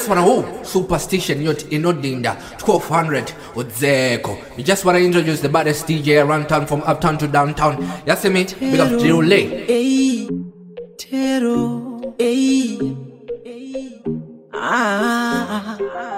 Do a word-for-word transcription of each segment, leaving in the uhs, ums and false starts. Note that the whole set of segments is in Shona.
wanna who superstition yot inodinda twelve hundred Odzeko. You just wanna introduce the baddest D J around town from uptown to downtown. You see me? Big up Jirule. Hey, Tero. Hey, ah,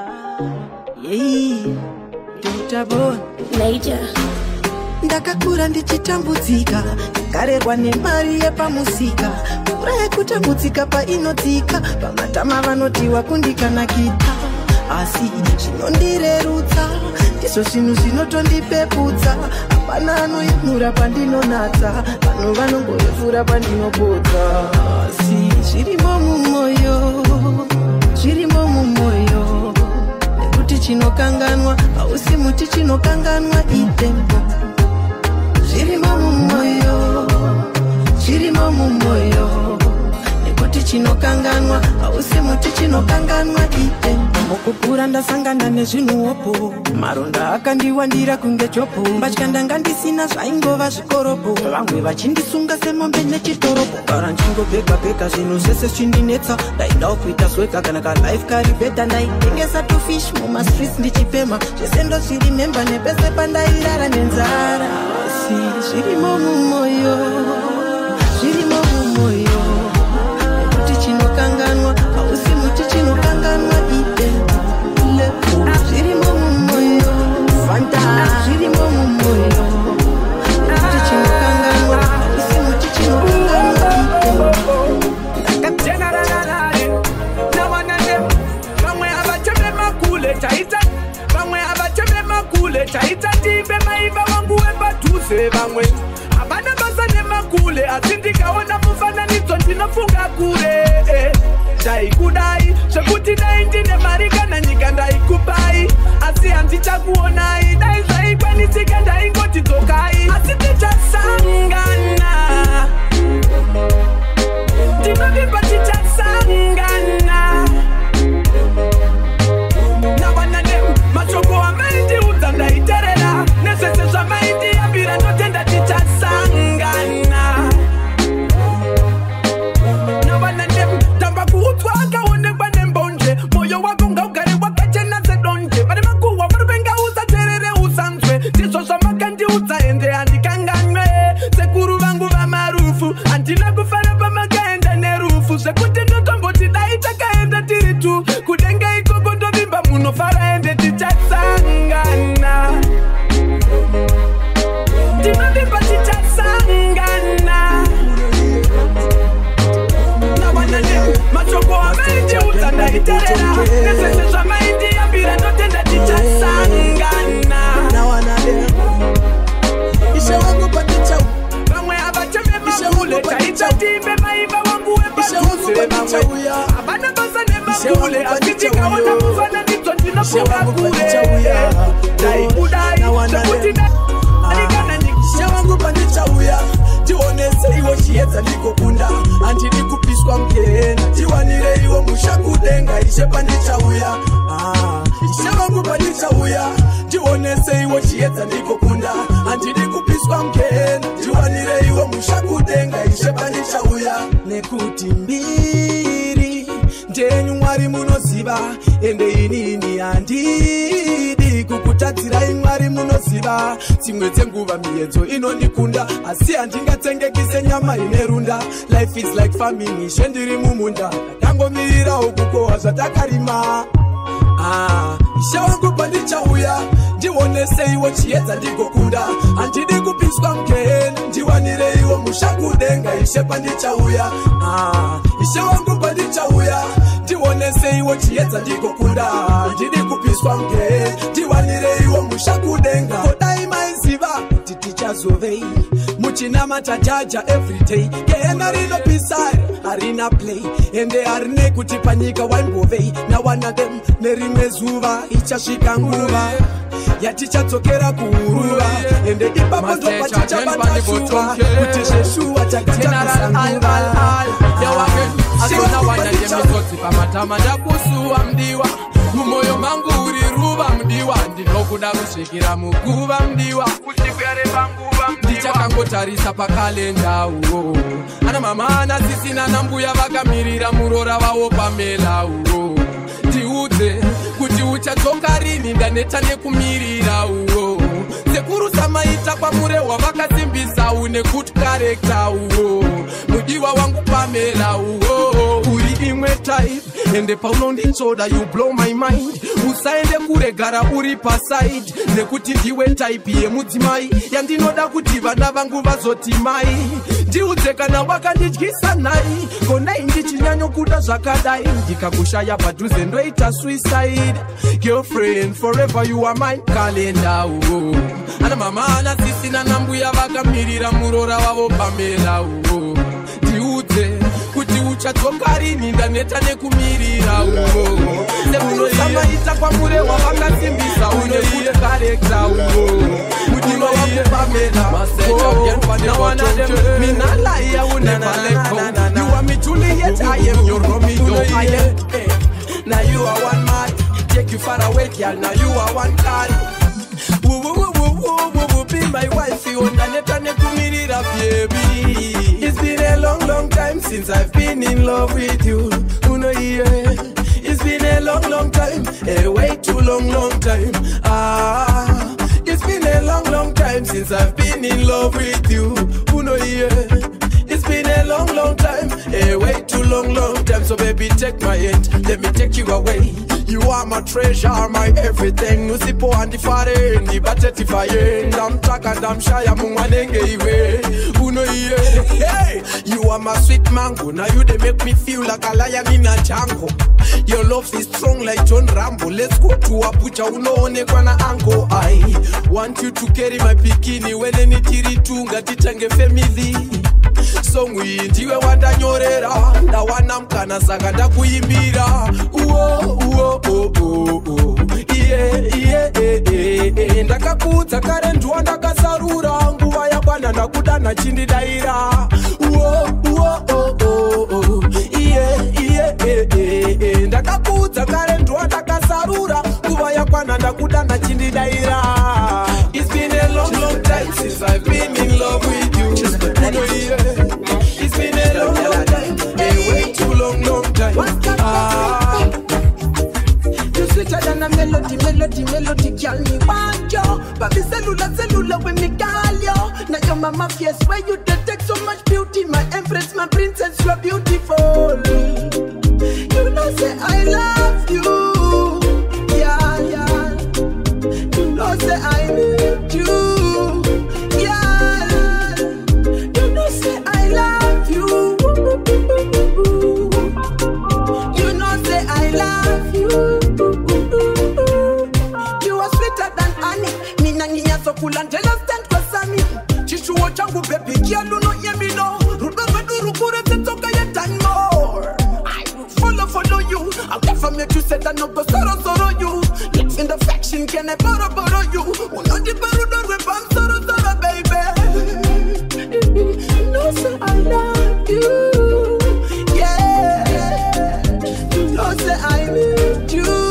yeah, Doctor Boy Major. Ndakakura ndichitambudzika, karerwa nemari yepamusika, kura yekutambudzika painodzika, pamatama vanotiwa kundikanakita, asi zvinondirerutsa, ndizvo zvinhu zvinotondipeputsa, hapana anoyemura pandinonatsa, vanhu vanongorefura pandinopodza, asi zvirimo mumwoyo, zvirimo mumwoyo, nekuti chinokanganwa, hausi muti chinokanganwa itembo. Chirimo mumoyo, chirimo mumoyo, nekuti chinokanganwa, hausi muti chinokanganwa ite. Mukukura ndasangana nezvinhu opo, maronda akandiwandira kunge chopo, mbatya ndanga ndisina zvaingova zvikoropo, vamwe vachindisunga semombe nechitoropo, kara ndingobheka bheka zvinhu zvese zvindinetsa, ndaidawo kuita sweka kana ka life kari beta, ndaitengesa tu fish muma streets ndichipema, zvese ndozvirimemba nepese pandairara nenzara. Zvirimo mumwoyo, zvirimo mumwoyo, nekuti chinokanganwa, hausi muti chinokanganwa itembo. Zvirimo mumwoyo, fanta, zvirimo mumwoyo, nekuti chinokanganwa, hausi muti chinokanganwa itembo. Nawana dem, vamwe abacheme makule taita, vamwe abacheme makule taita, tibe maiva wangu weba tuze vamwe. Abana basa nemakule, atindikaona mufananidzo ndinofunga kure. Dai kudai, shekuti dai ndine marika na nyika ndai kupai. Asi antichakuonai, dai zvaikwanisika ndai ngoti dzokai. Asi tichasangana, tinovimba tichasangana. Nawana nem, machoko amaindi udza ndaiterera. Nesese zvamaindi yambira notenda tichasangana. Nawana nem, tamba kuutswa akaonekwa nembonje. Moyo wako ngaugare wakachena sedonje. Vari makuhwa varuvenga usaterere usanzwe. Tizvo zvamakandiudza ende handikanganwe. Sekuru vangu vamarufu, handina kufara pamakaenda nerufu. Zvekuti ndotomboti dai takaenda tiri tu. Kudenga ikoko ndovimba munofara ende tichasangana. Tinovimba tichasangana. Nawana nem, machoko amaindi udza ndaiterera. Nesese zvamaindi yambira ndotenda tichasangana. Nawana dem, ishe wangu patichau, vamwe avacheme makule taita, tibe maiva wangu webatuze vamwe. Abana basa nemakule, atindikaona mufananidzo ndinofunga kure. Dai kudai, shekuti dai ndikana nyika. ishe wangu pandichauya, tionese iwo chiedza ndikokunda, handidi kupiswa mkena, tiwanire iwo mushakudenga, ishe pandichauya. Ah, ishe wangu pandichauya, tionese iwo chiedza ndikokunda, handidi kupiswa mkena, tiwanire iwo mushakudenga, ishe pandichauya. Nekuti mbiri ndenyu Mwari munoziva, ende inini handidi kukutadzirai Mwari munoziva. Dzimwe dzenguva miedzo inondikunda, asi handingatsengekise nyama ine runda. Life is like farming, ishe ndiri mumunda, ndakangomirirawo kukohwa zvatakarima. Ah, ishe wangu pandichauya, ndionese iwo chiedza ndigokunda, handidi kupiswa mkena, ndiwanire iwo mushakudenga, ishe pandichauya. Ah, ishe wangu pandichauya, ndionese iwo chiedza ndigokunda, handidi kupiswa mkena, ndiwanire iwo mushakudenga. Kodai maiziva kuti tichazovei, muchinamata jaja everyday, gehena rinopisai harina play, ende harine kuti panyika waimbovei. Nawana dem, nerimwe zuva ichasvika nguva yatichadzokera kuhuruva, ende ipapo ndo patichabata shuva, kuti zveshuva chakatamisa nguva. Asona wanyanyemizodzi pamatama ndakusuwa mdiwa, mumoyo mangu uri ruva mdiwa, ndinokuda kusvikira muguva mdiwa, kuchipere panguva mdiwa. Ndichakangotarisa pakalenda uwo, ana mama ana sisina nambuya vakamirira murora wavo pamela uwo. uchadzoka rini ndaneta nekumirira uwo sekuru samaita kwamure wavakasimbisa une good character uwo mudiwa wangu Pamela uwo uri imwe type ende paunonditsoda you blow my mind usaende kuregara uri paside nekuti ndiwe type yemudzimai yandinoda kuti vana vangu vazoti mai ndiudze kana wakandidyisa nai konai ndichinyanyokuda zvakadai ndikakushaya padhuze ndoita suicide girlfriend forever you are mine kalenda uwo ana mama ana sisi nana mbuya vakamirira murora wavo Pamela uwo ndiudze kuti uchadzoka rini ndaneta nekumirira uwo semaita kwamure wavakasimbisa une good character uwo mudiwa wangu Pamela now one of them me not lie I would never let go you are me Juliet I am your Romeo I am now you are one man take you far away girl now you are one card woo woo woo woo woo woo be my wife you ndaneta nekumirira baby it's been a long long time since I've been in love with you you know yeah it's been a long long time a way too long long time ah it's been a long long time since I've been in love with you you know yeah it's been a long long time a way too long long time so baby take my hand let me take you away you are my treasure my everything nusipo andifare ndibatetifaye ndamtaka ndamshaya mumwanenge iwe uno iye hey you are my sweet mango now you they make me feel like a lion in a jungle your love is strong like John Rambo let's go to Abuja unoonekwa na ango I want you to carry my bikini when enitiritunga titange family song iyi ndiwe wandanyorera ndawana mkana saka ndakuimbira uo uo uo uo iye iye iye ndakakudza kare ndwa ndakasarura nguva yakwana ndakuda nachindidaira uo uo uo iye iye iye ndakakudza kare ndwa ndakasarura nguva yakwana ndakuda nachindidaira it's been a long long time since I've been in love with you it's been a long, long time, a way too long, long time. Ah, you sweeter than a melody, melody, melody, girl, me want you. Baby, cellular, cellular, when me call you. Now your mama fears where you detect so much beauty. My empress, my princess, you're beautiful. You know, say I love you. Yeah, yeah. You know, say I need you. Kulantela stand kwa sami chishuo changu baby kialu no yemino rudobe durukure tetoka ya time more I will follow follow you I'll never make you say that no go sorrow sorrow you live in the faction can I borrow borrow you uno di baru dorwe bam sorrow sorrow baby no say I love you yeah no say I need you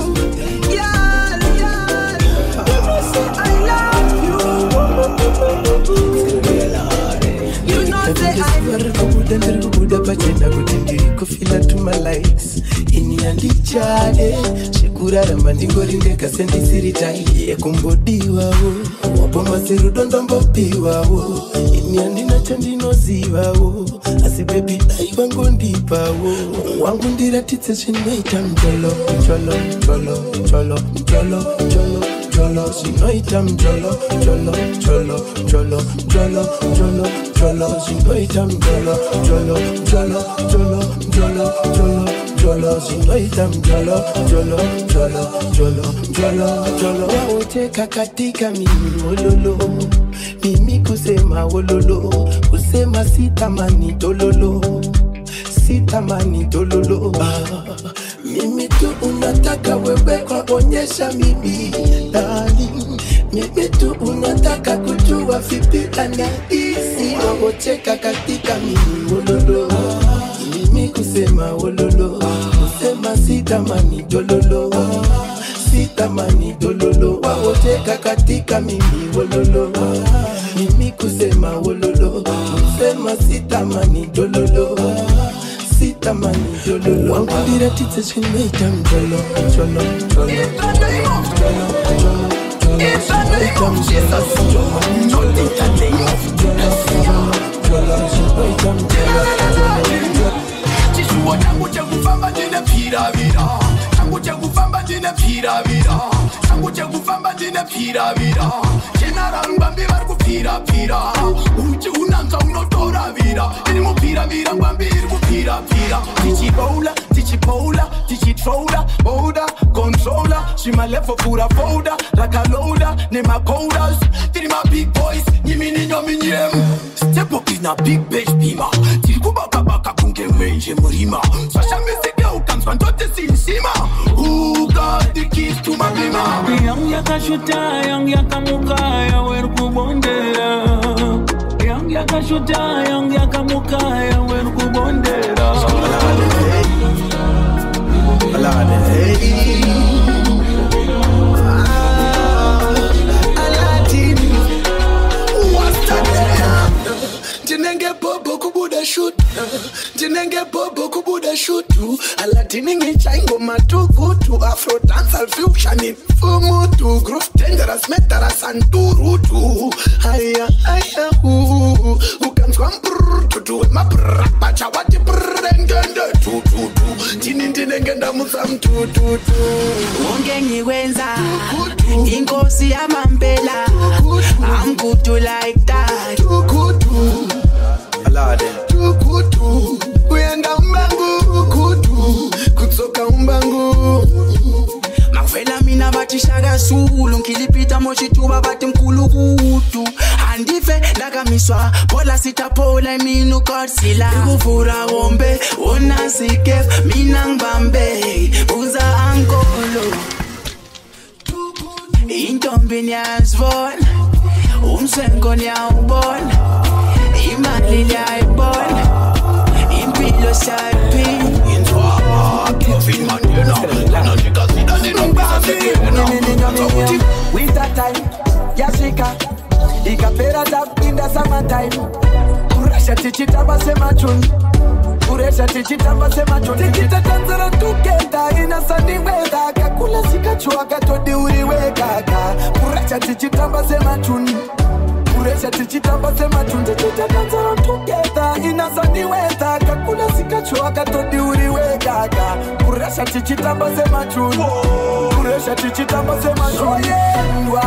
Kubuda bachenda kutindiri kufila tuma likes ini andichade shikura ramba ndingorindeka sendisiri tai kumbodiwa wo wapoma serudo ndombopiwa wo ini andina chandinoziva wo asi baby dai wangu ndipa wo wangu ndiratitse zvinoita mjolo mjolo mjolo mjolo mjolo mjolo Jolo, sinoita mjolo, jolo, jolo, jolo, jolo, jolo, jolo, sinoita mjolo, jolo, jolo, jolo, jolo, jolo, jolo, sinoita mjolo, jolo, jolo, jolo, jolo, jolo. Waoteka katika mimi wololo, mimi kusema wololo, kusema sitamani tololo, sitamani tololo. Mimi tu unataka wewe kuonyesha mimi darling. Mimi tu unataka kujua vipi anahisi waocheka katika mimi wololo. Mimi kusema wololo, kusema sitamani dololo, sitamani dololo. Waocheka katika mimi wololo. Mimi kusema wololo, kusema sitamani dololo, sitamani Meta mani jolo. One could be the teachers can make them jolo, jolo, jolo, jolo, jolo, jolo. It's a name of Jesus. Jolo, jolo, jolo, jolo, jolo. Chishuwa changu cha kufamba jine pira vira. Changu cha kufamba jine pira vira. Changu cha kufamba jine pira vira. General mbambi barku pira pira. Uchi unanza unotora vira. Ini mo pira vira mbambi irku pira pira. Tichi bowla, tichi bowla, tichi trola, boda, controller. She my left for pura folder, like a loader, name my coders. Tiri my big boys, nimi ni nyomi nyem. Step up in a big beige beamer. Tiri kubaka baka kunge menje murima. Sasha meseke ukanzwa ndote sinsima. Who got the keys to my bima? Yang yakashuta, yang yakamuka, ya werku bondera. Yang yakashuta, yang yakamuka, ya werku bondera. Alade, hey. Tinenge bobo kubuda shoot, tinenge bobo kubuda shoot. Ala tinenge chaingo matuku tu Afro dancehall fusion in fumu tu groove dangerous metara santuru tu. Aya aya hu, who comes from brr to do my brr, bacha wati brr engende tu tu tu. Tinin tinenge ndamusam tu tu tu. Ungengi wenza, inkosi yamampela. I'm good to like that. Too good to. Tukutu, kuyenda umbangu, kutu, kutsoka umbangu. Mafela mina batishaga sulu, nkilipita moshi tuba bati mkulu kutu. Handife ndakamiswa, pola sita pola minu korsila. Kufura wombe, ona sikef, minang bambe, uza ankolo. Intombi nyazvon, umsengo nyawubon. Imali liayibona, impilo sayiphi. Winter time, yashika, ikapera tapinda summertime. Kurasha tichitamba semachuni, kuresha tichitamba semachuni. Tichita tanzara tukenda ina sunny weather. Kakula sikachua katodi uriwe kaka. Kurasha tichitamba semachuni. Kuresha tichitamba semachuni. Tichita tanzara tukenda ina sunny weather. Kakula sikachua katodi uriwe kaka. Kuresha tichitamba semachuni. Kuresha tichitamba semachuni. Soyendwa,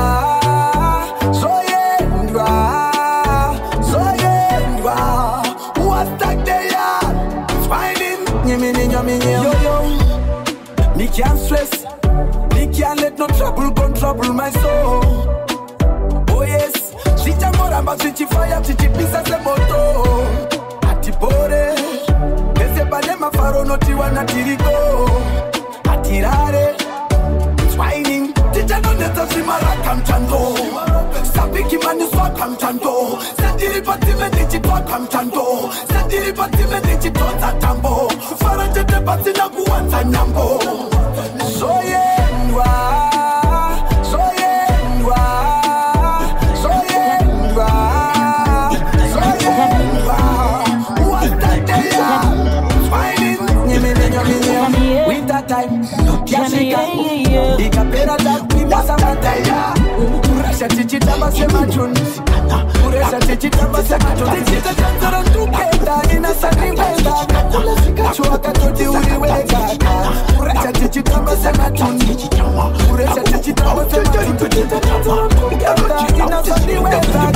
soyendwa, soyendwa. What's that they are? Fighting. Nyimi ni nyomi nyomi. Yo yo. Me can't stress. Me can't let no trouble come trouble my soul. Oh yes. Chicha moramba chichi fire chichi pisa se moto. Atipore. Ese bale mafaro noti wana tiriko. Atirare. Whining, teacher don't let us rimara kamchando. Sabiki mani swa kamchando. Sendiri pati menichi twa kamchando. Sendiri pati menichi twa tambo. Faranje te pati na kuwanza nyambo. Soyendwa, soyendwa, soyendwa, soyendwa. What that they are? Fighting, nyeme nyeme nyeme. Winter time, yashika. Ikapera tapinda samataya. Kurasha tichitamba semachuni. Kuresha tichitamba semachuni. Tichita tanzara tukenda ina sunny weather. Kakula sikachua katodi uriweka. Kurasha tichitamba semachuni. Kuresha tichitamba semachuni. Tichita tanzara tukenda ina sunny weather.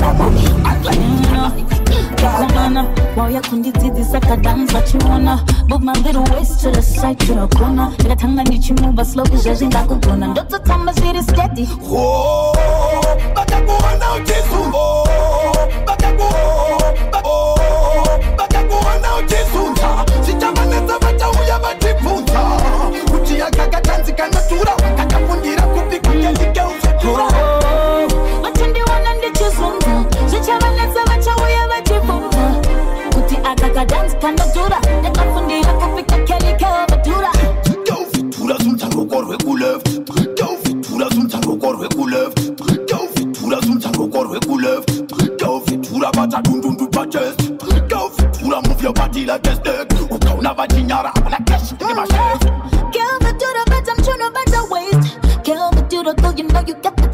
Kumana, while you couldn't did this like a dance, what you wanna. Move my little waist to the side, to the corner. Get a tongue and you move as slow as judging like a gunna. Doctor Thomas, it is steady. Oh, bakakuwa na uchisungo. Bakakuwa, bakakuwa na uchisunga. Sichamaneza bacha uya batipunza. Kuchia kaka chanzi kanatura. Kakafundira kupika kelike ufetura. Watundi wanande chisunga. Sichamaneza bacha uya batipunza. Kuti akaka dance kanatura. Kakafundira kupika kelike ufetura. Yo fitura zumtarokor weku left. Yo fitura zumtarokor weku left. Yo fitura zumtarokor weku left. Yo fitura bata dundundu pa chest. Yo fitura move your body like a snake. Ukauna vajinya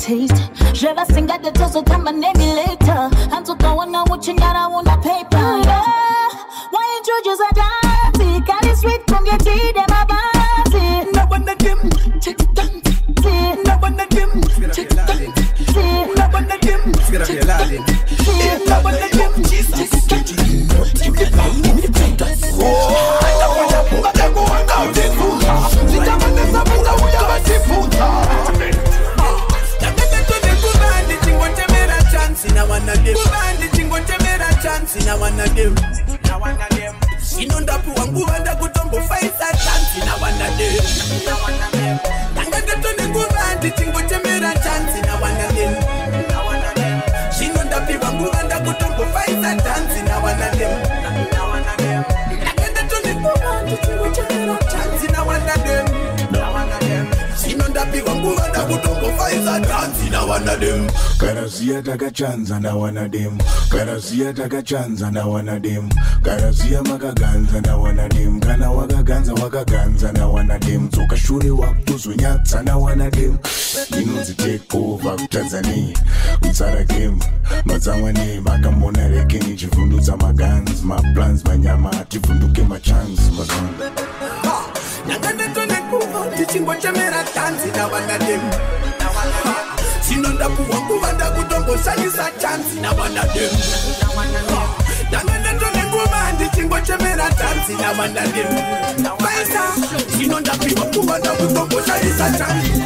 taste. Je vais singa de tozo tamba name later. I'm to go on what you got on the paper. Yeah. Why introduce a dance? Carry sweet from your tea, them a body. No one of them, check it down. No one of them, check it down. No one of them, check it down. No one of them, Jesus. Check it down. Oh, I don't want to put that going out this food. Sit down and let's have a we have a seafood. Now one of them, bandit, what you made a chance. Now one of them, now one of them. She know that you want to go and go to fight that chance. Now one of them, now one of them. Thank God to the good bandit, what you made a chance. Now one of them, now one of them. She know that you want to go and go to fight that chance. Now one of them, now one of them. Thank God to the good bandit, what you made a chance. Now one of them, now one of them. She know that you want to go and go to fight that chance. Now one of them. Karazia takachanza na wanadem, Karazia takachanza na wanadem, Karazia magaganza na wanadem, Kana wagaganza wagaganza na wanadem, Toka shule waktuzu nyatsa na wanadem. Inunzi take over Tanzania, Utsara game, Mazawane, Makamona rekeni, Chifundu za magans, my plans, manyama, Chifunduke my chance, Mazan. Naganda to nekuva, teaching what you made a chance in a wanadem. Sinonda kuwangu wanda kutombo salisa chance na wana dem. Nangana tone kumandi chingo chemera chance na wana dem. Paisa, sinonda kuwangu wanda kutombo salisa chance.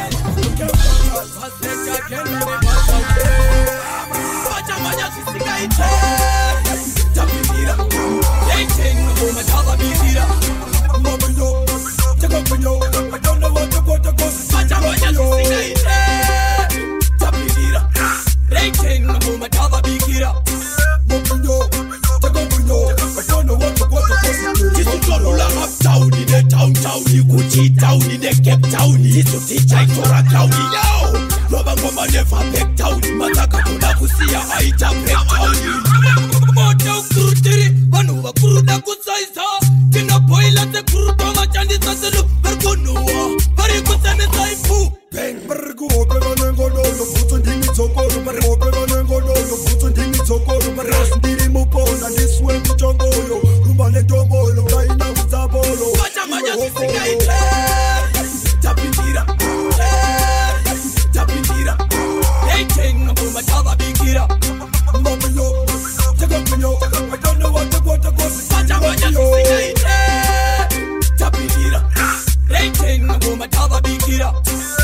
Wacha wacha sisiga ite. Tapidira, eighteen ngoma tava bidira. Mama yo, take up yo, I don't know what to go to go. Wacha wacha sisiga ite. Rating, I'm my father big it up. Mopinyo, Tagopunyo, I don't know what to go to. This is Gorula uptown in the town town, you could cheat town in the Cape Town. This is the Chai Tora Cloudy. Yo, Robert Mama never back town. Mataka Kunakusia, I jump back town. Moto Kurutiri, Manuva Kuruda Kusaisa, Tina Boila, the Kurutama Chandis, Bergono, very good and a typhoon. Bang, Bergo, Berango, put on the Toko, Berango, put on the Toko, Berasdiri Mopon, and this way to Jongo, Rumane Dongo, Raina Zabolo, Tapitira, Tapitira, eighteen of my Tava Bikira, Mobilo, Tagapino, I don't know what to go to go, Tapitira, eighteen of my Tava Bikira.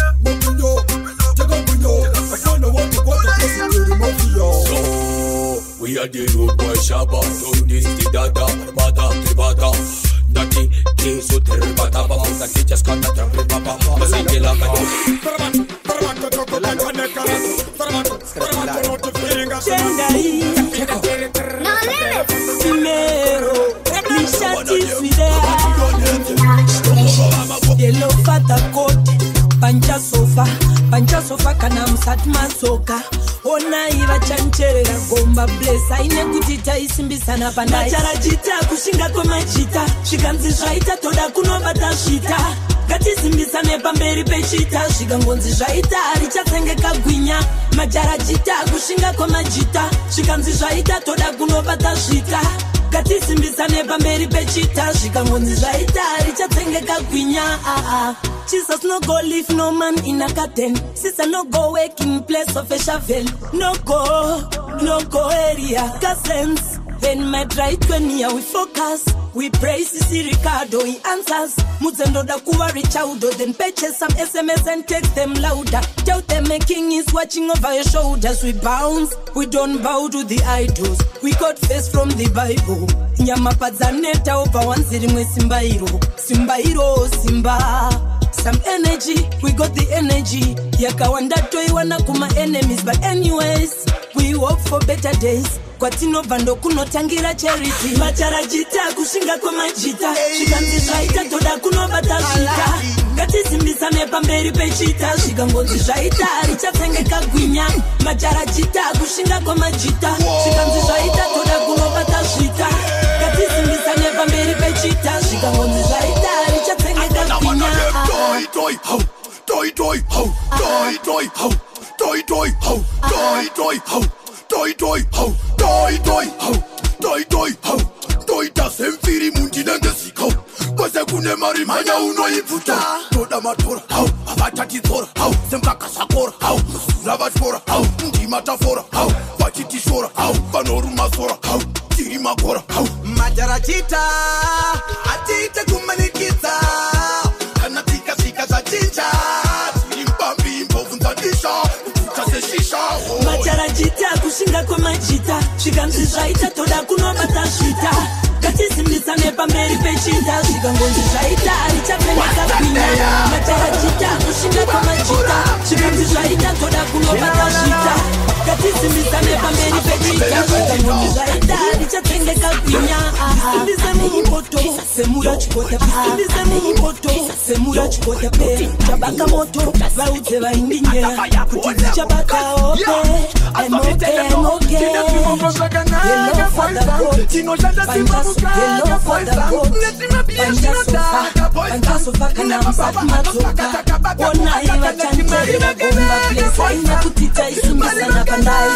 So, we are the road boy Shabba, so this the dada, Mada, Tribada, Nati, Kisu, Teribata, Nati, just got the temple, Papa, Masakila, Yellow fata coat, pancha sofa, pancha sofa kana msatma soka. Ona iva chancherera gomba bless aine kutita isimbisana panda machara jita kushinga kwa majita shikanzi zvaita toda kunobata shita gati simbisane pamberi pechita shikangonzi zvaita richatengeka gwinya machara jita kushinga kwa majita shikanzi zvaita toda kunobata shita gati simbisane pamberi pechita shikangonzi zvaita richatengeka gwinya ah ah. Jesus no go leave no man in a curtain. Sister no go wake in place of a shovel. No go, no go area. Cousins, then my right when here we focus. We praise Sisi Ricardo, he answers. Muzendo da kuwa reach out, then purchase some S M S and text them louder. Tell them a king is watching over your shoulders. We bounce, we don't bow to the idols. We got face from the Bible. Nyamapadzaneta over one sitting with Simbairo. Simbairo, Simba. Some energy, we got the energy. Yakawanda toi wana kuma enemies. But anyways, we hope for better days. Kwatino bando kuno tangira charity. Machara jita kushinga kwa majita. Shikanzi shaita toda kuno batashita. Gati simbisane pamberi pechita. Shikangonzi shaita richa tenge kagwinya. Machara jita kushinga kwa majita. Shikanzi shaita toda kuno batashita. Gati simbisane pamberi pechita. Shikangonzi shaita richa tenge kagwinya. Toy toy how, toy toy how, toy toy how. Toy toy how, toy toy how, toy toy how, toy toy how, toy toy how, toy ta semfiri mundi nangesiko. Kwase kune mari manya unoivuta. Toda matora how, abatati tora how, sempaka sakora how, rabatora how, ndi matafora how, batiti shora how, banoru masora how, tiri makora how. Majarachita, atita kumanikita, anatika sika za jinja, impambi imbovu ndadisha. Majarachita kushinga kwa majita, shikamzi zaita toda kuno batashita. Katisi mlisane pamberi pechinta, shikangonzi zaita alichapeleka pinya. Majarachita kushinga kwa majita, shikamzi zaita toda kuno batashita. Katisi mlisane pamberi pechinta, shikangonzi zaita alichapeleka pinya. Ndize mumpoto, semura chukota pa. Ndize mumpoto, semura chukota pe. Chabaka moto, vauze vaindinye. Kutiti chabaka ope, emoke, emoke. Yellow for the goat, yellow for the goat. Panjasofa, panjasofa kana msati matoka. Ona iwa chantere na gomba place. Ina kutita isumisa na pandai.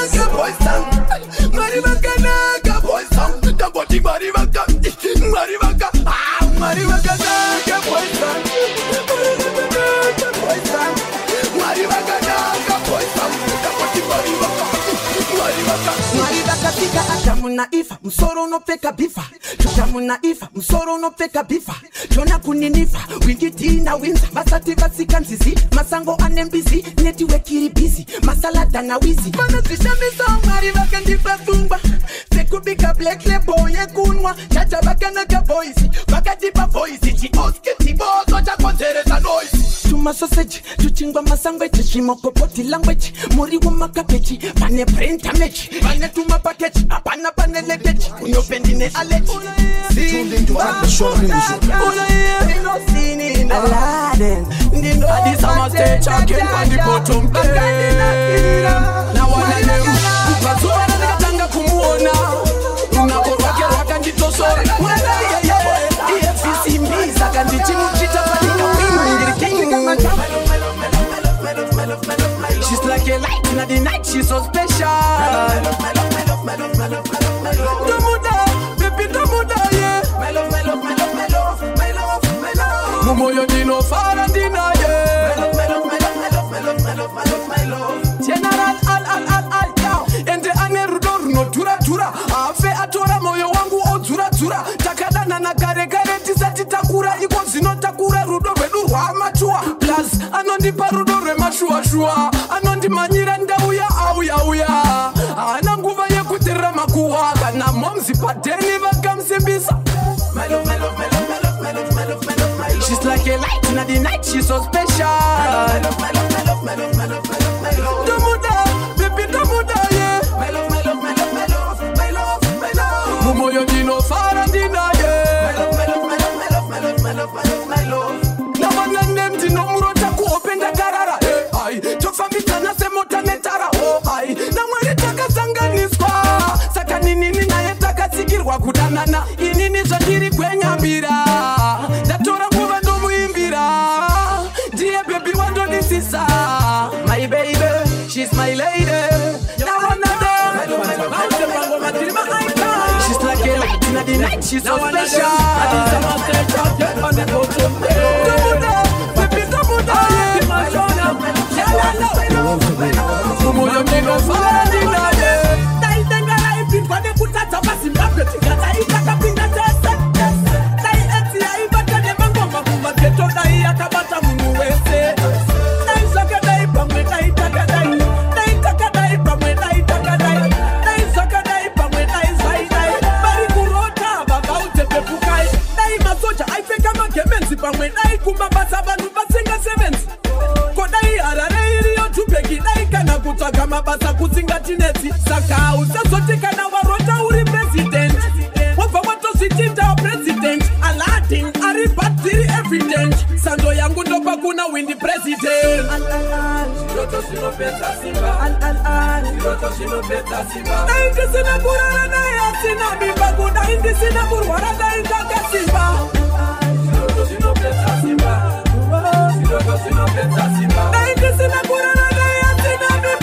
Maribaka naga boy sound, kaboti maribaka, maribaka, ah maribaka naga boy sound, maribaka naga boy sound, maribaka naga boy sound, kaboti maribaka, maribaka. Maribaka tika Adamu na Eva, msoro unopeka bifa. Adamu na Eva, msoro unopeka bifa. Jona kuninifa, wingiti na winza. Masati basika nzizi, masango anembizi, neti wekiri busy. Masalada na wizi. Mana zishamisa, maribaka ndifa tumba. Sekubika black lebo ye kunwa. Chacha baka naga boys, baka diba boys. Ichi oske tibo, soja konzereza noise. Tuma sausage, tuchingwa masangwechi. Shimoko poti language, mori wa makapechi. Pane prenta mechi, pane tuma package. Apana pane legechi, unyopendine alechi. Sindi wanda shoni mzuri. Una ye, ino sini na Aladdin. Ndino Adisa must chaken pandi bottom play. Na wana nemu, upazuwa na nikatanga kumuona. Unakorwake waka nditosora. Una ye ye, E F C mbiza kandichi mchita panika winu. Ngiri kama kama. She's like a light in the night, she's so special. Damuda, baby Damuda, yeah. Mumo yo dino fara dina, yeah. General al al al al down. Ende ane rudor no tura tura. Afe atora moyo wangu o tura tura. Takadana na kare kare tisati takura. Iko zino takura rudor wedu wa machua. Plus anondi parudor we machua shua. Anondi manyira ndauya auya uya. Ananguva ye kutera makuwa. Kana momzi padeni vakamsibisa. Melo melo melo melo melo melo melo melo. She's like a light in the night, she's so special. Melo melo melo melo melo melo melo. Damuda, baby Damuda, yeah. Melo melo melo melo melo melo. Mumo yo dino fara dina, yeah. Melo melo melo melo melo melo melo melo. Na wana nemti no murota kuopenda karara. Hey, ay, tofa mitana semota netara. Oh, ay, na mwere taka sanganiswa. Saka nini nina yetaka sikirwa kudanana. Inini zandiri kwenya mbira. Datora kuva ndo muimbira. Dear baby wando nisisa. My baby, she's my lady. Na wana dem. She's like a light in the night, she's so special. Baby Damuda, yeah. Mumo yo dino fara dina, yeah. Dai denga life in kwane kutata basi mbape tigata ikata pinda tese. Dai eti ya ibata de mangoma kuma keto dai akabata munu wese. Dai soka dai pamwe dai taka dai. Dai taka dai pamwe dai taka dai. Dai soka dai pamwe dai sai dai. Bari kurota baba utepe pukai. Dai masoja aifeka makemenzi pamwe dai kumba basa banu basenga seventy. Kodai arare iliyo tupeki dai kana kutaka mabasa kuzinga tineti. Saka usasotika na warota uri president. Wapa wato sitinda president. Aladdin aribatiri evident. Sando yangu ndopa kuna windi president. Al al al Siroto sinopeta simba. Al al al Siroto sinopeta simba. Na indi sina kurara na ya sina bibagu. Na indi sina kurwara na indaga simba. Siroto sinopeta simba. Siroto sinopeta simba. Na indi sina kurara na ya sina bibagu.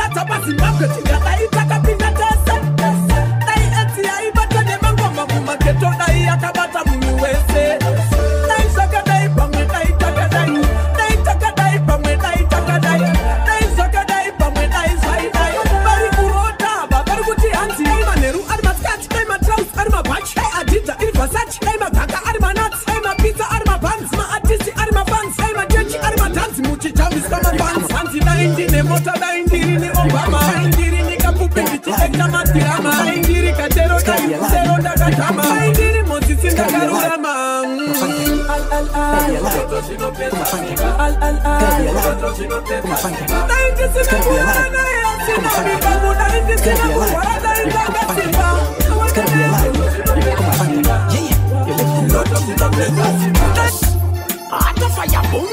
Tingata basi mbakwe tingata itaka pinga tese Dai eti ya ibata ne mangoma mumaketo dai akabata muwese Dai saka dai pamwe dai taka dai Dai taka dai pamwe dai taka dai Dai saka dai pamwe dai sai dai Bari kurota ba bari kuti anti Ima neru arma skach Ima traus arma bach Adita il Versace Ima kaka arma nuts Ima pizza arma buns Ma artisti arma buns Ima jechi arma dance Muchi chamis kama buns Anti da indine mota da indiri ni Obama Indiri ni kapupe Viti ekta matirama Indiri katero da zero da katama Indiri mozi sinda karurama Al al al Al al al Da indi sina kuwana na ya sina Bibabu da indi sina kuwana da indi kasiba Ata fire boom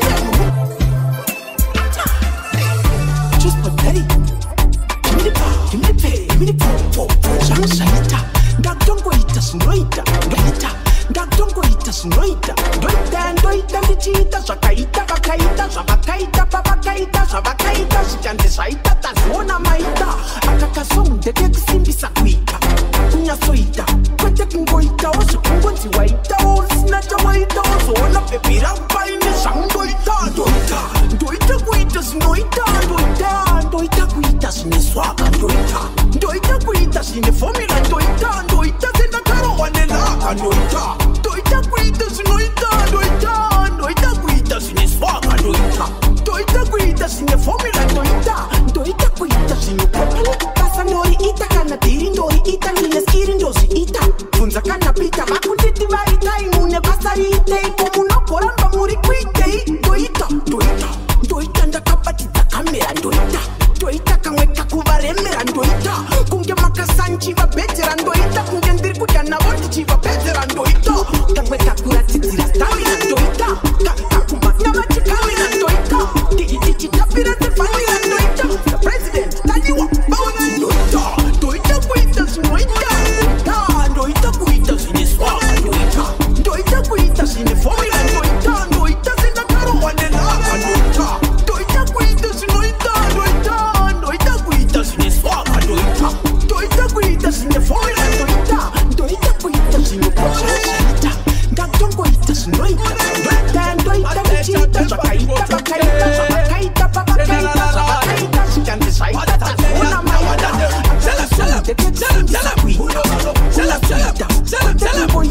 Just pathetic. Give me the power, give me the pay, give me the power, power. Shang Shaita, Dag don't go eat us, noita, noita. Dag don't go eat us, noita, noita, noita. The cheetah, Shakaita, Bakaita, Shabakaita, Babakaita, Shabakaita. She can't decide that that's one of my da. Akakasum, the deck Simbi Sakuita, Kunya Soita, Quetaking Goita, also Kungonti Waita, all snatch a Waita, also all of the Pira, buying the Shangoita, Doita, Doita, Guitas, Noita, Doita, Doita, Guitas in the swag, and Doita, Doita, Guitas in the formula, Doita, Doita, in the Caro and the Laka, Doita, Doita, Guitas, Noita, Doita, Doita, Guitas in the swag, and Doita, Doita, Guitas in the formula, Doita, Doita, Guitas in the Papa, Pasanori, Ita, Canadiri, Nori, Ita, Niles, Kirin, Dosi, Ita, Funza, Canapita, Makutiti, Marita, Imune, Pasari, Komuno, Koramba, Muri, Quite, Doita, Doita, Doita, and the Capatita, Camera, Doita, Doita, Kameka, Kuvaremera, Doita, Kunga Makasanchi, better, and Doita, Kungan Dirkutana, Chiva, better, and Doita, Kameka, Kuratiti, Stamina, Doita, Kakumaka, Kamina, Doita, Titi, Tapira, the family, and Doita, the president, Taniwa, Doita, Doita, Guitas, Noita, Doita, Guitas in his swag, Doita, Doita, Guitas in the formula, Doita, Doita, in the Caro and the Laka, Doita, Doita, Guitas, Noita, Doita, Doita, Guitas in his swag, Doita, Doita, Guitas in the formula, Doita, Doita, Guitas in the process, That don't Guitas, Noita, Doita, Doita, Doita, Bakaita, Bakaita, Bakaita, Bakaita, Bakaita, she can decide that that's one of my Tell him, tell him, tell him, tell him, tell him, tell him, tell him, tell him, tell him, tell him, tell him, tell him,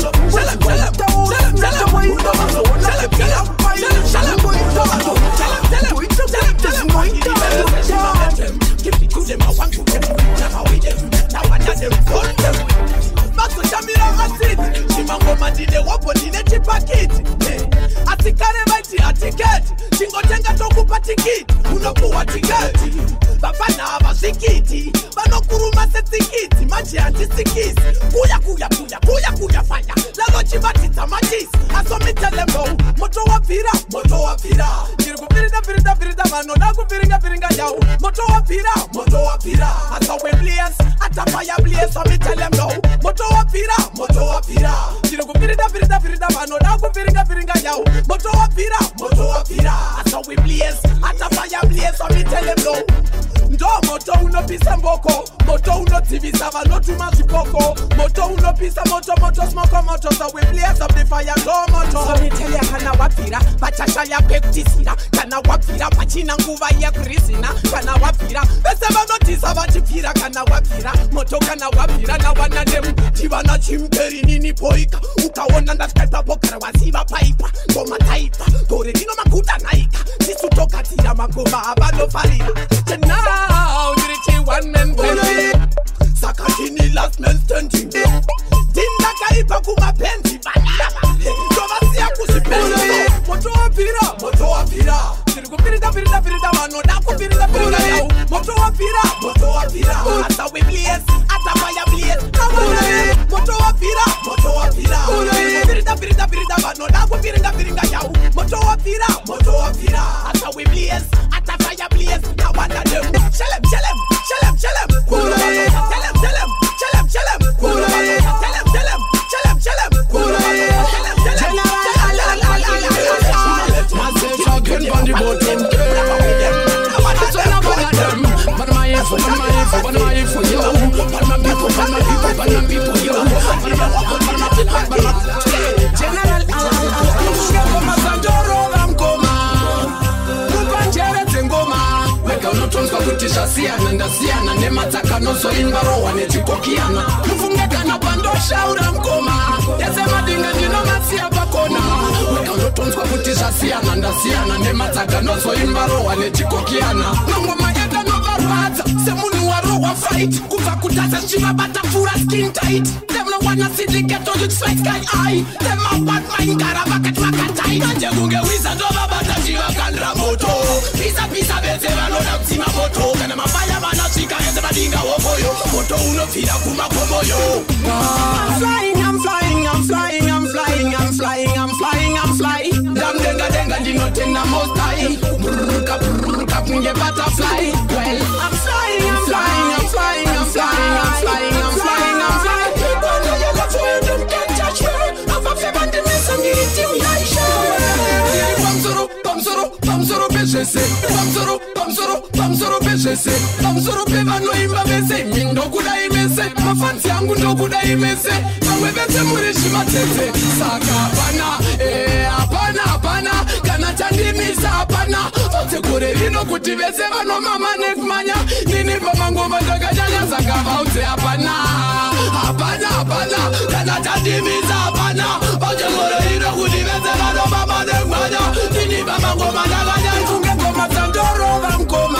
Chingotenga tokupa tikiti, unokuwa tiketi. Bapana abazikiti, banokuruma setikiti, machi antisikisi. Kuya kuya kuya kuya kuya fanya, lalo chibatita majisi. Asomitelevo, moto wa vira, moto wa vira. Jirgu virida virida virida mano, nagu viringa viringa yao. Moto wa vira, moto wa vira. Asa we blaze, ata fire blaze, somitelevo. Moto wa vira, moto wa vira. Jirgu virida virida virida mano, nagu viringa viringa yao. Moto wa vira, moto wa vira. Asa we blaze, ata fire blaze, somitelevo. Ndo moto uno pisa mboko, moto uno tivi sava no too much coco. Moto uno pisa moto moto smoke moto, so we blaze up the fire go moto. So me tell ya kana wapira, bachasha ya peptisina, kana wapira pachina nguva ya krisina, kana wapira. Bese bano tisa bachipira kana wapira, moto kana wapira na wana dem, tiba na chimperi nini poika. Ukaona ndaskaipa pokara wasiva paipa, goma taipa, tore nino makuta naika, tisu toka tira magoma abano farina. Now, Dirichi one and twenty. Sakatini last man stunting. Dinda kaipa kuma penzi banana. Tomasia kusipenda. Moto apira, moto apira. Diriku pirida pirida pirida mano daku pirida pirida yao. Moto apira, moto apira. Ata we blaze, ata fire blaze. Moto apira, moto apira. Pirida pirida pirida mano daku pirida pirida yao. Moto apira, moto apira. Ata we blaze, ata fire blaze. Now one of them. Shell him, shell him, shell him, shell him. Tell him, tell him, tell him, tell him. Tell him, tell him, tell him, tell him. Tell him, tell him, tell him. ndasiyana ndasiyana nemataka nozoimba rohwa nechikokiana mufunge kana pandoshaura mkoma yasemadinga ndinomasiya pakona wekanotonzwa kuti zvasiyana ndasiyana nemataka nozoimba rohwa nechikokiana mangoma yakanovarwadza semunhu warohwa fight kubva kutasa zvichivabata pfuura skin tight demnowana sindiketo yutsvaitkai ai demabat maingara vakati vakatai manje kunge wiza ndovabata chivakandira moto pisa pisa vese vanoda kutima moto kana mafaya vanasvika ese madinga wokoyo moto unobvira kumakomoyo I'm flying, I'm flying, I'm flying, I'm flying, I'm flying, I'm flying, I'm flying. Dam denga denga ndinotenda most high. Brrrka brrrka kunye butterfly. Well, I'm flying, I'm flying, I'm flying, I'm flying, I'm flying, I'm flying, I'm flying. When I yell for you, them can't touch me. I'm a fib and the mess and the intimidation. Bamsoro, bamsoro, bamsoro bejese. Bamsoro, bamsoro, bamsoro bejese. Bamsoro beva no imba bese. Mindo kuda imese. Mafansi yangu ndo kuda imese. Mawebese murishi matete. Saka hapana, eh hapana hapana. Kana chandimisa hapana. Ote kure rino kuti bese vano mama nekumanya. Nini pamangoma ndakajanya saka vaute hapana. Hapana hapana. Kana chandimisa hapana. Ote kure rino kuti bese vano mama nekumanya. Nini pamangoma ndakajanya funge ngoma tandoro vamkoma.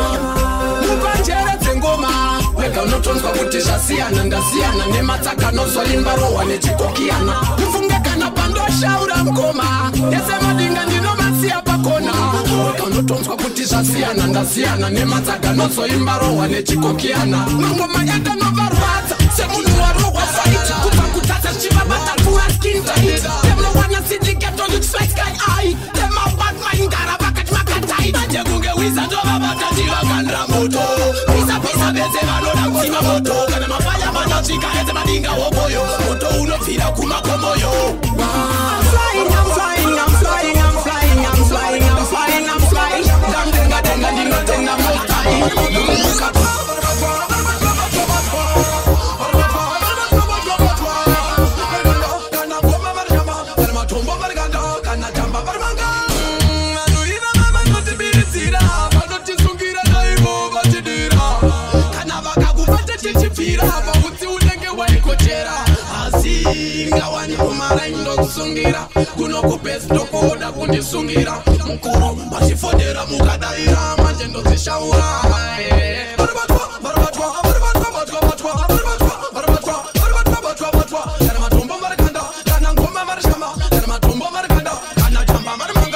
Mupanjere tengoma. Weka unotonzwa kuti zvasiyana ndasiyana nemataka nozoimba rohwa nechikokiana mufunge kana pandoshaura mkoma yasemadinga ndinomasiya pakona weka unotonzwa kuti zvasiyana ndasiyana nemataka nozoimba rohwa nechikokiana mangoma yakanovarwadza semunhu warohwa fight kubva kutasa zvichivabata pfuura skin tight demnowana sindiketo yutsvaitkai ai demabat maingara vakati vakatai manje kunge wiza ndovabata chivakandira moto pisa pisa vese vanoda kutima moto kana mafaya manasvika ese madinga wokoyo moto unobvira kumakomoyo I'm flying, I'm flying, I'm flying, I'm flying, I'm flying, I'm flying, I'm flying. Dam denga denga ndinotenda motai. Ngawani kumara inokusungira kunokupesi ndokuoda kundisungira mukuru vachifodera mukadaira manje ndozvishaura kana matombo marikanda kana ngoma marishama kana matombo marikanda kana chamba marimanga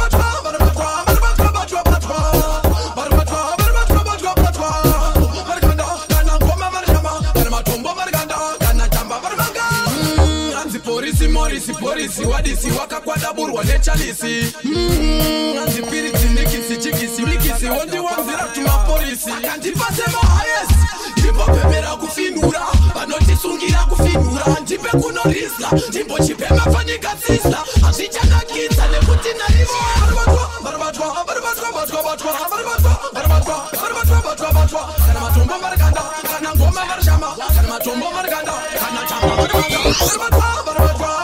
Morisi, porisi, wadisi, wakakwadaburwa nechalisi mm, Anzipiriti, nikisi, chikisi, wikisi, wondi wanzira tumaporisi Akandipase mahayesi, ndipo pemera kufinura Panotisungira kufinura, njipe kunorisla Ndipo chipe mafanyika sisla Azichana kitsa, nekutina ivo Barbatwa, barbatwa, barbatwa, batwa, batwa Barbatwa, barbatwa, barbatwa, batwa, batwa Kana matombo marikanda, kana ngoma marishama Kana matombo marikanda, kana chamba marikanda Barbatwa, barbatwa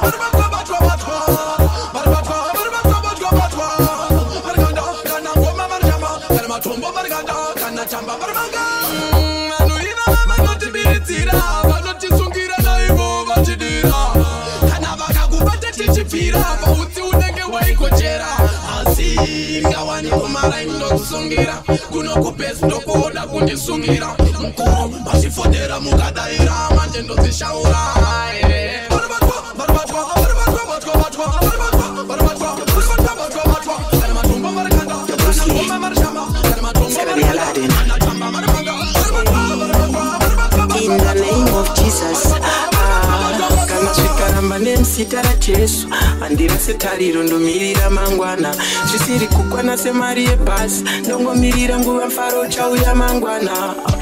Tombo mariganda, kana chamba mariganda. Anuina vanotibiritsira, vanotisungira naivo vachidira. Kana vakakubata tichipfira, pautsi unenge waikochera. Asi ngawani kumara inokusungira, kunokupesi ndokuoda kundisungira. Mukuru vachifodera mukadaira, manje ndozvishaura. Barbatwa, barbatwa, barbatwa, batwa, batwa, barbatwa, barbatwa, barbatwa, batwa, batwa. Kana matombo mariganda, kana ngoma marishama. In the name of Jesus, kana svikaramba nemusitara Jesu handira setariro ndomirira mangwana zvisiri kukwana semari yebhasi ndongomirira nguva mfaro chauya mangwana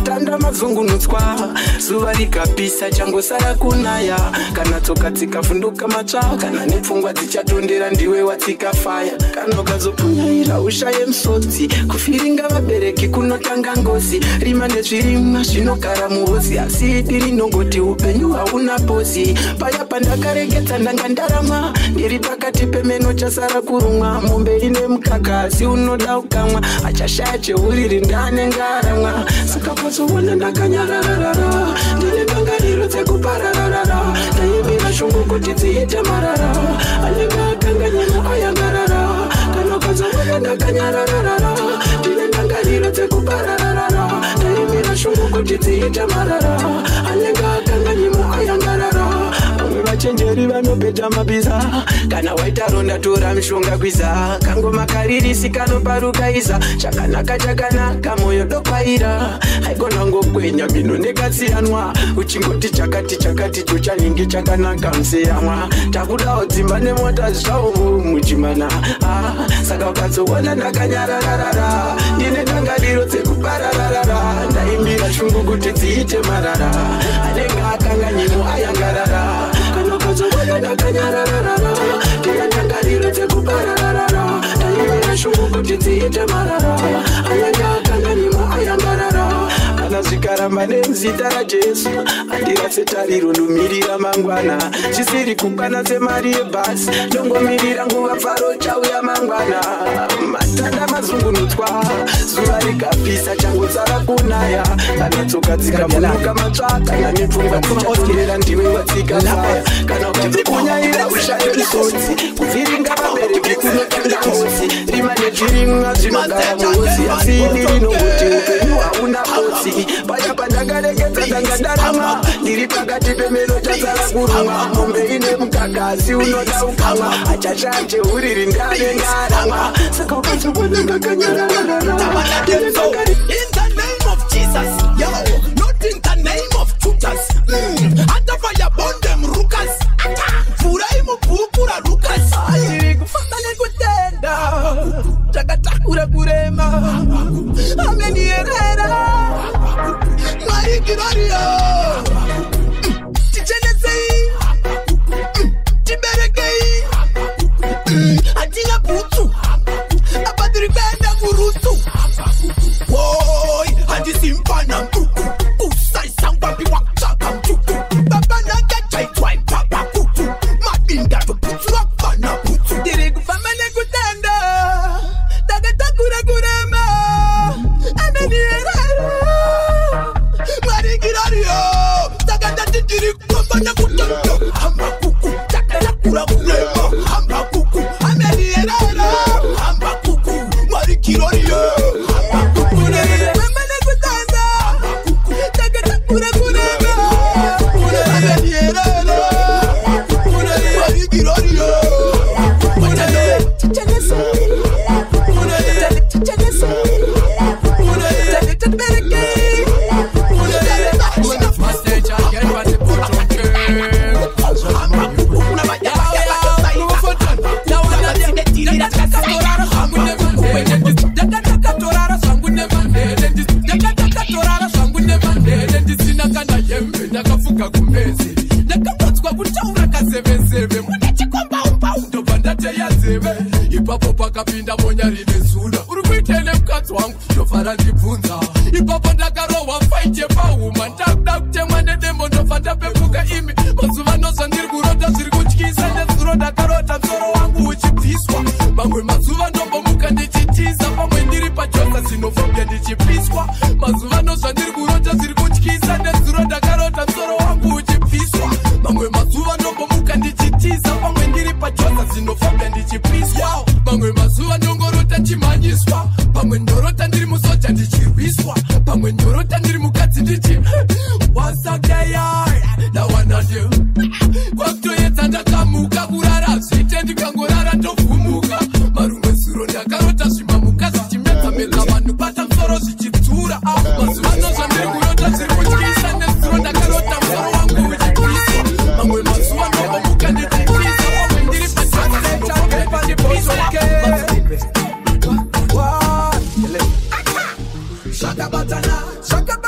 matanda mazungunutswa zuva rikapisa changosara kunaya kana tsoka dzikavhunduka matsva kana nepfungwa dzichatondera ndiwe watsika faya kana ukazopunyaira ushaye musodzi kufiringa vabereki kunotanga ngozi rima nezvirimwa zvinogara muhozi asi idi rinongoti upenyu hauna pozi paya pandakaregedza ndanga ndarama ndiri pakati pemeno chasara kurumwa mombe ine mukaka asi unoda ukamwa achashaya cheuriri ndanenge aramwa saka pazoona ndakanyarararara ndine ndangariro dzekuparararara ndaimira shungu kuti dziite marara anenge akanganyana ayangarara kana ukazoona ndakanyarararara ndine ndangariro dzekuparararara ndaimira shungu kuti dziite marara anenge akanganyima ayangarara vamwe vachenjeri vanopeta mabhiza kana waita ronda tora mishonga kwiza kangoma karirisi kanoparuka iza chakanaka chakanaka moyo dokwaira haigona ngogwenya mino ndekatsiyanwa uchingoti chakati chakati chochanhingi chakanaka museyamwa takudawo dzimba nemota zvavo muchimana ah, saka ukazoona ndakanyarararara ndine ndangariro dzekuparararara ndaimbira shungu kuti dziite marara anenge akanganyimo ayangarara kana ukazoona ndakanyarararara ndine ndangariro dzekuparararara ndaimira shungu kuti dziite marara anenge akanganyimo ayangarara kana zvikaramba nemzita rajesu handirasetariro ndomirira mangwana chisiri kukwana semari yebhasi ndongomirira nguva pfaro chauya mangwana matanda mazungunutswa zuva rikapisa changosara kunaya kana tsoka dzikavhunduka matsva kana nepfungwa dzichatondera ndiwe watsika faya kana ukazopunyaira ushaye musodzi kuvhiringa vabereki kunotanga ngozi rima nezvirimwa zvinogara muhozi asi ini rinongoti upenyu hauna kosi paya pandakaregedza ndanga ndarama ndiri pakati pemeno chasara kurumwa mombe ine mukaka asi unoda ukamwa achashaya cheuriri ndanenge aramwa saka ukazoona ndakanyarararara In the name of Jesus, yo, not in the name of Judas. Mm. Ata fire burn them rukas. Fura imo pupura rukas. Ayiri kufata nekutenda. Chakatakura kurema. Ameni herera. Maikiraria. Tichenezei. Tiberekei. Atina putu. Apadiribenda kurutu. Boy, andi simpana mtuku. Usai sambabi wakchaka mtuku. Baba naga chai twai papa kutu. Mabinda to putu wakbana putu. Diri kufama nekutenda. Daga takura kurema. Ameni herera. Mari kirario. Daga dati diri kufama nekutenda. Hamba kuku. Daga takura kurema. Hamba kuku. Ameni herera. Hamba kuku. Mari kirario. ndakafuka kumezi ndakakotswa kutaura kazevenzeve mune chikomba umbaundo pandateyazeve ipapo pakapinda monyari nezuna uri kuitene mukadzi wangu ndofara ndibvunza ipapo ndakarohwa faite pahuma ndakuda kutemwa nedembo ndofa ndapepuka imi mazuva nozva ndiri kurota zviri kutyisa nezuro ndakarota msoro wangu uchibviswa mamwe mazuva ndombomuka ndichitiza pamwe ndiri pajosa zinofobia ndichipiswa mazuva nozva ndiri kurota zviri kutyisa nezuro ndakarota msoro wangu uchibviswa mamwe mazuva ndombomuka ndichitiza pamwe ndiri pajosa zinofobia ndichipiswa mamwe mazuva ndongorota chimhanyiswa pamwe ndorota ndiri musoja ndichirwiswa pamwe ndorota ndiri mukadzi ndichi wasakeya nawanade kwakutoedza ndakamuka kurara zvite ndikangorara ndovhumuka marumwe zuro ndakarota zvimamukazi chimedza-medza vanhu bata msoro zvichidzura mazuva nozva ndiri kurota zviri kutyisa nezuro ndakarota msoro wangu uchibviswa mamwe mazuva ndombomuka ndichitiza pamwe ndiri pajosa Shaka batana, shaka batana.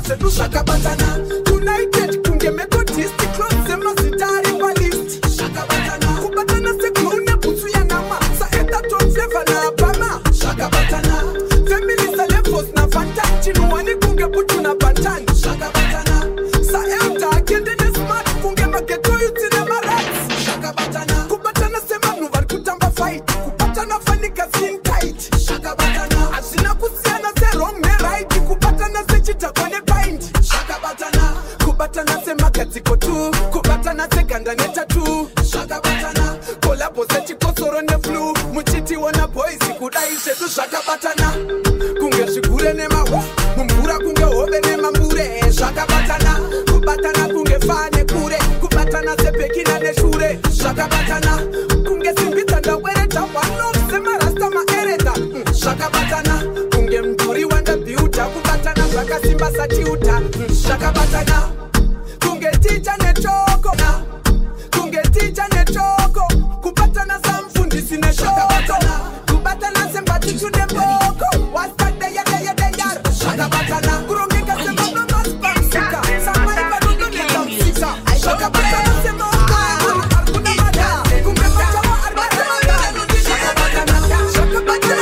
sedu shakabatana. United kunge methodist close sema sitari kwa list. Shakabatana. Kubatana se klone butu ya nama. Sa eta ton flavor na bama. Shakabatana. Family sa levels na fantan. Chinu wani kunge butu na bantan. Shakabatana. Sa elta kende ne smart kunge maketo yuti na marat. Shakabatana. Kubatana sema nuvar kutamba fight. Kubatana fanika sin tight. Shakabatana. Asina kusiana se wrong me right. Kubatana se chita kwane pint. Shakabatana. Kubatana se makatiko tu. Kubatana se ganda neta tu. Shakabatana. Kolabo se chiko soro ne flu. Muchiti wana boys kudaishe tu. Shakabatana. Kunge shikure ne mawa. Mumbura kunge obe ne mambure. Shakabatana. Kubatana kunge fane kure. Kubatana se pekina ne shure. Shakabatana. Kunge simbita nda wereta. Wano sema rasta ma ereta. Shakabatana. Kunge mturi wanda biuta. Kubatana shaka simba sa chiuta. Shakabatana. Kunge teacher ne choko. Kunge teacher ne choko. Kubatana sa mfundisi ne choko. Kubatana se mbati chude mboko. Wasta deya deya deya. Shakabatana. Kurongeka se mbano maspamsika. Sama iba nuno ne tamsika. Shakabatana se mbano. Arkuna mada. Kunge macha wa arbata mada. Shakabatana. Shakabatana.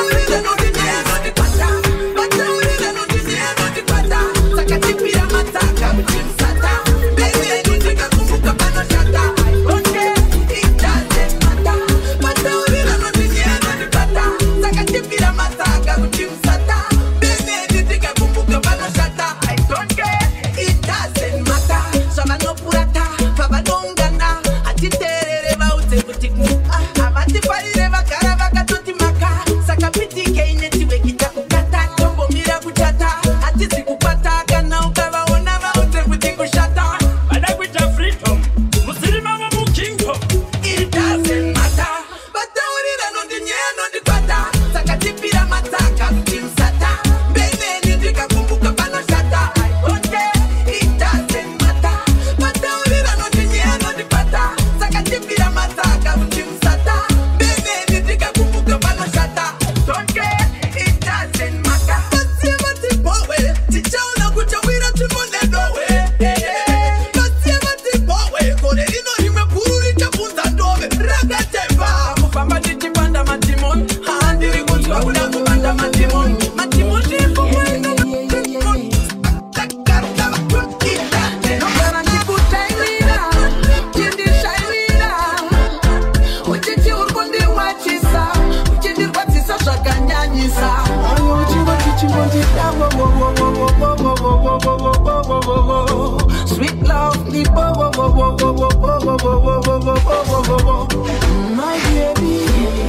Sweet love, the bo bo bo bo bo bo bo bo bo bo bo bo bo bo. My baby,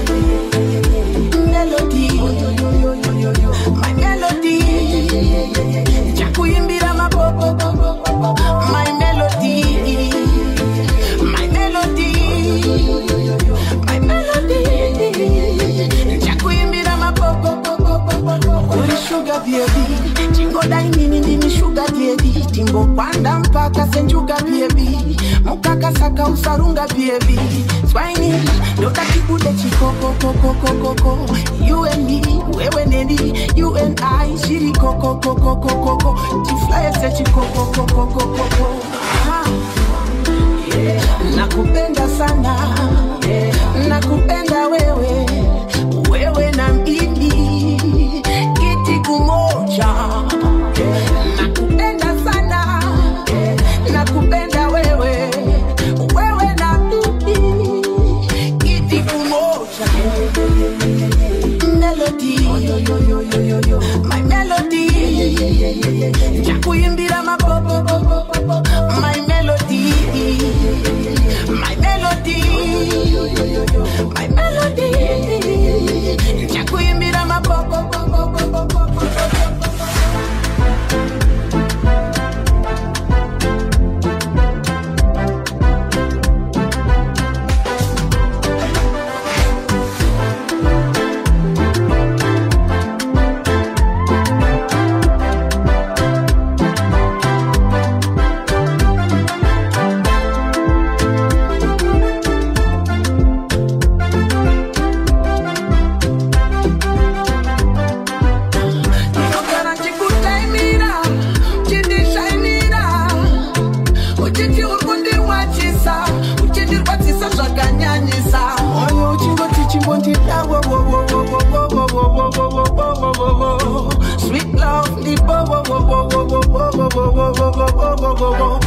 melody, my melody. Chakuimbira ma bo bo bo bo. My melody, my melody, my melody. Chakuimbira ma bo bo bo bo bo bo. Sugar baby. Jingo daini ni sugar baby. Timbo panda mpaka senjuga baby. Mukaka saka usarunga baby. Swine doka kibude chikoko koko koko koko. You and me, wewe neni. You and I, shiri koko koko koko koko. Tifly se chikoko koko koko koko. Nakupenda sana. Nakupenda wewe. Wewe na mimi. Kiti kumoja. Nakupenda sana. Nakupenda wewe. Wewe na mimi. Kiti kumoja. Melody. My melody. wo wo wo wo wo wo wo wo.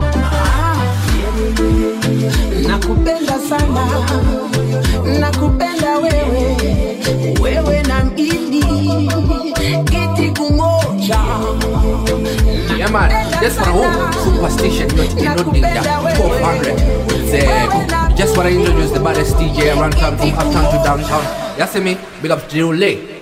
Nakupenda sana, nakupenda wewe, wewe na mimi kiti kumoja. Yeah man, just wanna home superstition not in Odinga twelve hundred with Zego. Just wanna introduce the baddest D J around town from uptown to downtown. You see me? Big up to Drew Lake.